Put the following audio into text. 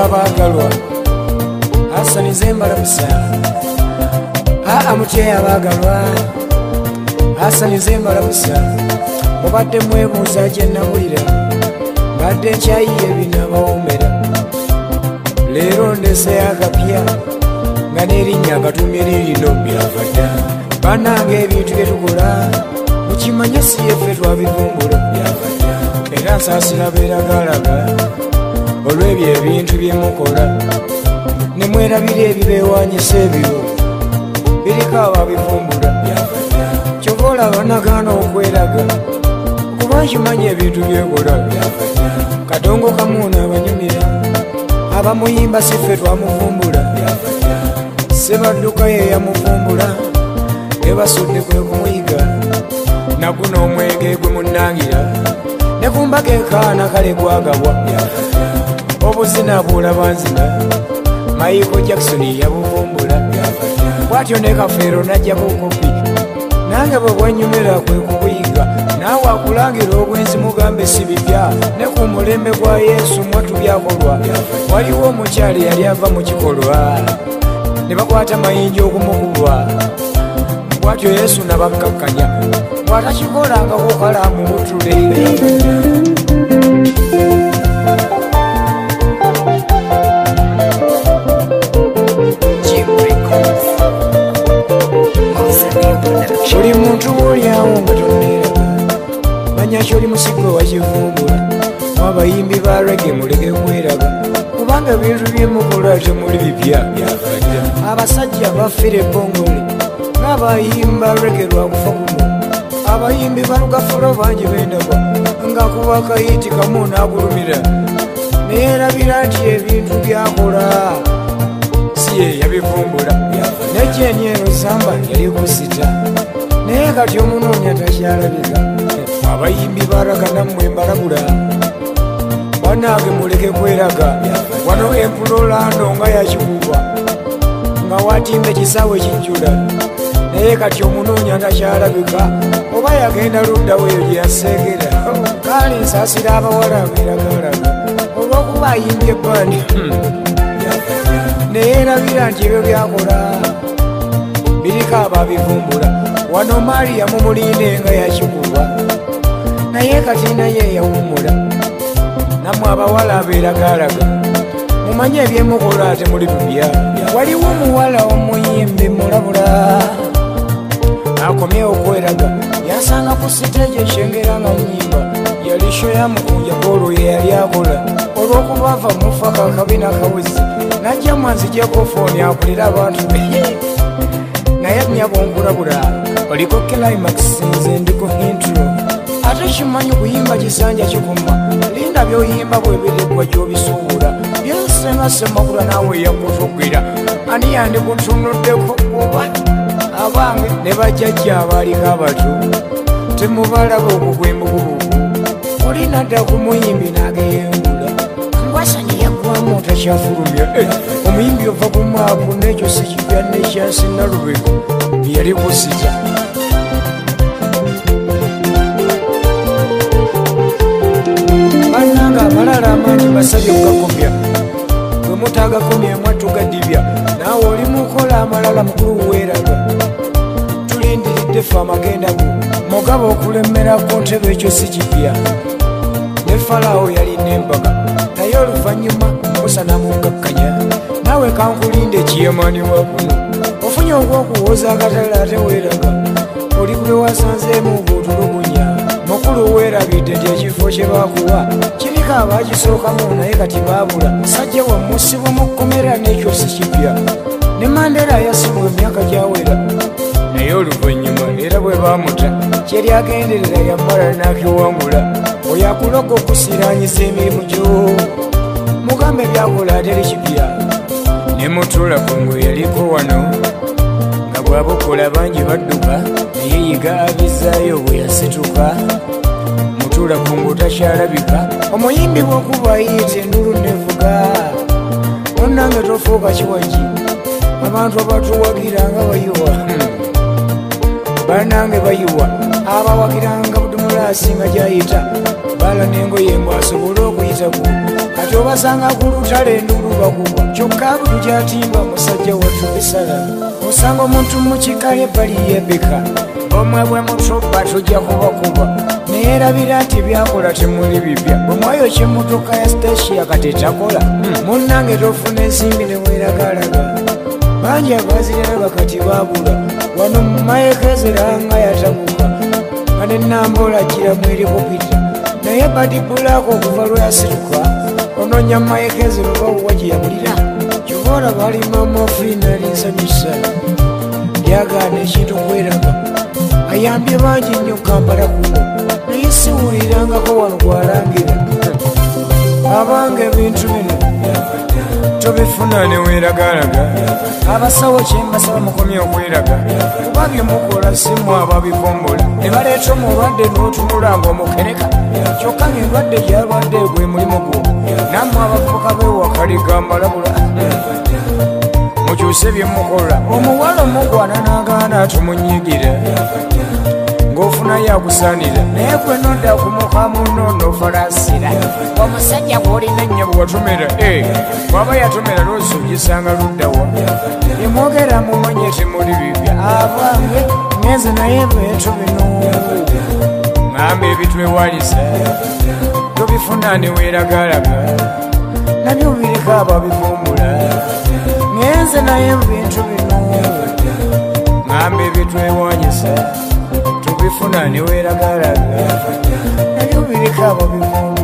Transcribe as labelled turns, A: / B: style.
A: abagalwa asanize mbalamusa mutye abagalwa asanize mbalamusa mubadde mwebuuza gye nnabulira mbadde nkyayiye binabawomera leero ndeseyo akapya nga n'erinnya akatumye lirino byavadda bannange ebintu bye tukola mukimanye si yeffe twabivumbula byavadda era nsaasira beeragalaga olw'ebyo ebintu bye mukola ne mwerabira ebibeewanyisa ebyo biriko ababivumbula byavadda kyova olaba nagaana okweraga kuba nkimanye ebintu byekola byavadda kadongo kamuuna abanyumira abamuyimba siffe twamuvumbula byavadda sebadduka ye yamuvumbula ebasudde kwe kumuyiga naguno omwenge gwe munnangira ne kumbaga ekaana kale gwagabwa byavadda obuzina bulabanzina Michael Jackson yabuvumbula byavadda bwatyo ne Kafeero najja bukopi nange bwe bwenyumira kwe kubuyiga naawe akulangira obwenzi mugambe si bipya ne ku mulembe gwa Yesu mwatu byakolwa waliwo omukyali yali ava mu kikolwa ne bakwata mayinja okumukubwa bwatyo Yesu nabakkakkanya bw'atakikolangako kalaamu butule buli muntu olyawo nga toneraga manya kyoli musigo wakivumbula mwabayimbi ba rege muleke kweraga kubanga bintu byemukola temuli bipya byavadda abasajja baffire ebongole n'abayimba rege lwakufa kuno abayimbi balugafulo bangi bendaba nga kuba kayiti kamu n'agulumira neerabira nti ebintu byakola si ye yabivumbula nejjenyero zamba yali kusita naye kati omunoonya takyalabika abayimbi baragana mmwe mbalabula bannange muleke kweraga wano empulolando nga yakikuba nga watimba ekisaawe kijjula naye kati omunoonya takyalabika oba yagenda luddawo eyo gye yaseegera kale nsaasira abawala abeeragalaga olw'okuba ayimbye ebbandi neerabira nti ebyo byakola biriko ababivumbula wano Maria mumulinde nga yakikuba naye kati naye yawumula namwe abawala abeeragalaga mumanye ebyemukola ate muli bibya waliwo omuwala omuyimbi mulabula akomye okweraga yasanga ku siteegi ekyengera nga nyimba yali sho yamukunja koolwo ye yali akola olw'okuba ava mufa kakabina kawezi najja mwanzijeko fooni akulira abantu naye nyabongulabula oliko climax nze ndiko intro ate kimanyi kuyimba kisanja kikuma linda byoyimba bwebiregwa gyobisuubula byensenga semagula naawe yakutugwira ani yandikutunuddeko oba abange ne bajjajja abaaliko abatu temubalaba okugwembugubugu olinadda ku muyimbi n'ageyengula ngwasanye yaggwamu otakyafulumya omuyimbi ova ku maapu n'ekyo sikipya nekyasinalubeko yali kusita bannanga amalala amangi basabye kugakomya bwe mutagakomya mwatugadibya naawe oli mukola amalala mukulu weeraga tulindiridde ffe amagendago mugaba okulemera ku ntebe ekyo si kipya ne Falaawo yalina embaga naye oluvannyuma Musa namugakkanya naawe kankulinde ekiyamani wa kuno ofunye ogw'okuwooza akatale ate weeraga oli kube wasanzeemu ng'otulugunya mukulu weerabidde nti ekifo kye baakuwa kiriko abaakisookamu naye kati baabula musajja wamusibwa mu kkomera n'ekyo si kipya ne Mandela yasibwa emyaka gyawera naye oluvannyuma era bwe baamuta kyeri agenderera yammala n'akiwangula oyo akuloga okusiraanyiza emirimu gyo mugambe byakola ateri kipya ne Mutula Kungu yaliko wano nga bw'abukola bangi badduka naye yiga abizaayo bwe yasituka Mutula Kungu takyalabika omuyimbi bw'okuba yiyita endulu nevuga onnange tofuuka kiwagi abantu abatuwagira nga bayiwa bannange bayiwa abawagiranga budumulaasi nga gyayita bala n'engoye mbw asobole okuyitaku kati kati obasanga ku lutale endulu bakuba kyokka buli kyatimba musajja wattu bisala osanga omuntu mukika ebbali yebika omwe bwe mutuba tujja kubakuba neerabira nti byakola temuli bibya bwe mwayo kyemmotoka ya stasia kati etakola munnange tofuna ensimbi neweeragalaga bangi abaziraba kati babula wano mumayekezera nga yatabuka kane nambola giramu eri kupita naye badibulako okuva lweyasituka ononya mumayekezero bawuwa gyeyabulira kyobaola balimamafinaalinsanyusa lyagaana ekintu kweraga ayambye bangi nnyo kambala kuno naye siwulirangako wano gwalangira abange ebintu bino tobifuna neweeragalaga abasawo kyembasaba mukomye okweraga kuba byemukola simu ababivombola ne baleeta omulwadde n'otunula ng'omukereka kyokka ng'endwadde gyalwadde gwe mulimu gwo nammwe abavubuka beewakaliga mbalabula mukyuse byemukola omuwala omugwana n'agaana tumunyigira ng'ofunayo akusaanira naye gwe nodda kumuka muno n'ofalasira omusajja gw'olina nnyo bwe watomera bw'aba yatomera loosi ogisanga luddawa emwogera mumanye temuli bibya abange ngenze naye ebintu bino ŋŋamba ebitwewalisa tobifuna neweeragalaga nabyo biriko ababivumbula ngenze naye ebintu bino ŋŋamba ebitwewanyisa tubifuna neweeragalaga nabyo biriko ababivumbula